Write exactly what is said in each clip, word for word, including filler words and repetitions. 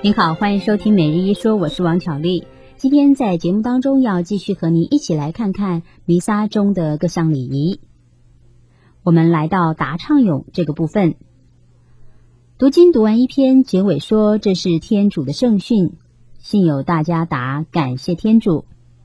您好，欢迎收听每日一说，我是王巧丽。今天在节目当中要继续和您一起来看看弥撒中的各项礼仪。我们来到答唱咏这个部分，读经读完一篇，结尾说这是天主的圣训，信友大家答感谢天主。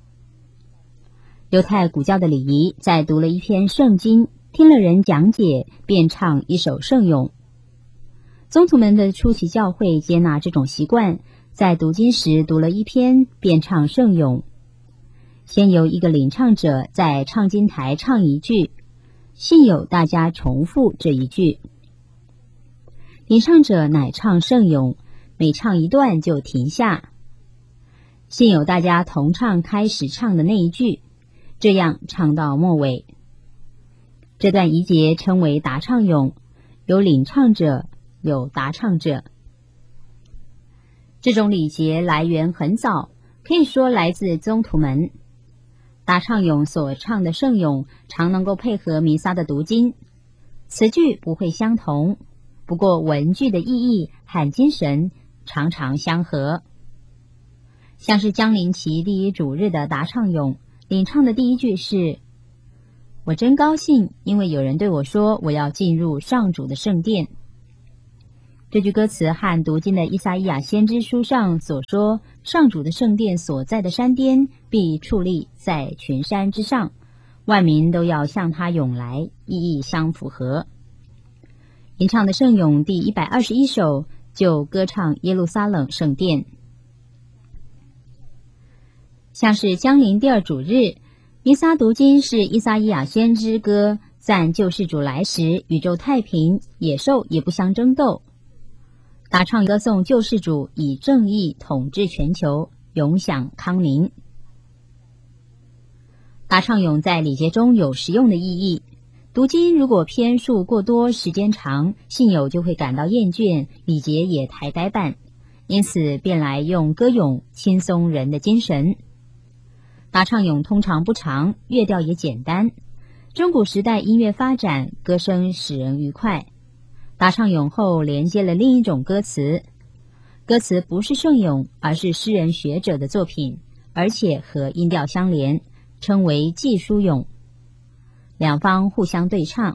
犹太古教的礼仪，在读了一篇圣经，听了人讲解，便唱一首圣咏。宗徒们的初期教会接纳这种习惯，在读经时读了一篇，便唱圣咏。先由一个领唱者在唱经台唱一句，信友大家重复这一句。领唱者乃唱圣咏，每唱一段就停下，信友大家同唱开始唱的那一句，这样唱到末尾。这段仪节称为答唱咏，有领唱者，有答唱者。这种礼节来源很早，可以说来自宗徒们。答唱咏所唱的圣咏常能够配合弥撒的读经，词句不会相同，不过文句的意义和精神常常相合。像是将临期第一主日的答唱咏，领唱的第一句是：我真高兴，因为有人对我说我要进入上主的圣殿。这句歌词和读经的依撒意亚先知书上所说上主的圣殿所在的山巅必矗立在群山之上，万民都要向他涌来，意义相符合。吟唱的圣咏第一百二十一首就歌唱耶路撒冷圣殿。像是将临第二主日，弥撒读经是依撒意亚先知歌赞救世主来时宇宙太平，野兽也不相争斗。答唱歌颂救世主以正义统治全球，永享康宁。答唱咏在礼节中有实用的意义。读经如果篇数过多，时间长，信友就会感到厌倦，礼节也抬该办，因此便来用歌咏轻松人的精神。答唱咏通常不长，乐调也简单。中古时代音乐发展，歌声使人愉快。答唱咏后连接了另一种歌词，歌词不是圣咏，而是诗人学者的作品，而且和音调相连，称为记书咏。两方互相对唱。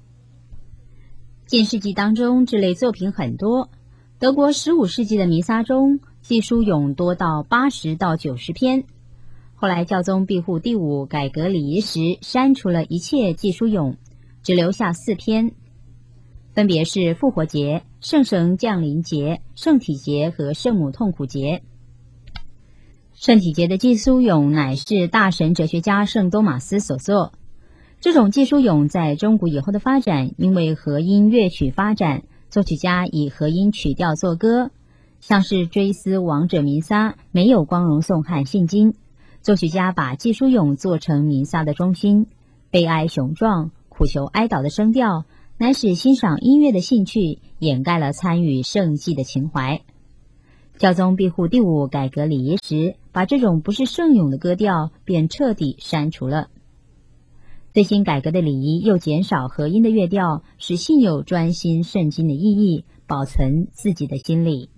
近世纪当中，这类作品很多。德国十五世纪的弥撒中，记书咏多到八十到九十篇。后来教宗庇护第五改革礼仪时，删除了一切记书咏，只留下四篇。分别是复活节、圣神降临节、圣体节和圣母痛苦节。圣体节的记书咏乃是大神哲学家圣多马斯所作。这种记书咏在中古以后的发展，因为和音乐曲发展，作曲家以和音曲调作歌，像是追思亡者弥撒没有光荣颂和信经，作曲家把记书咏做成弥撒的中心，悲哀雄壮、苦求哀悼的声调乃使欣赏音乐的兴趣掩盖了参与圣祭的情怀。教宗庇护第五改革礼仪时，把这种不是圣咏的歌调便彻底删除了。最新改革的礼仪又减少和音的乐调，使信友专心圣经的意义，保存自己的心理。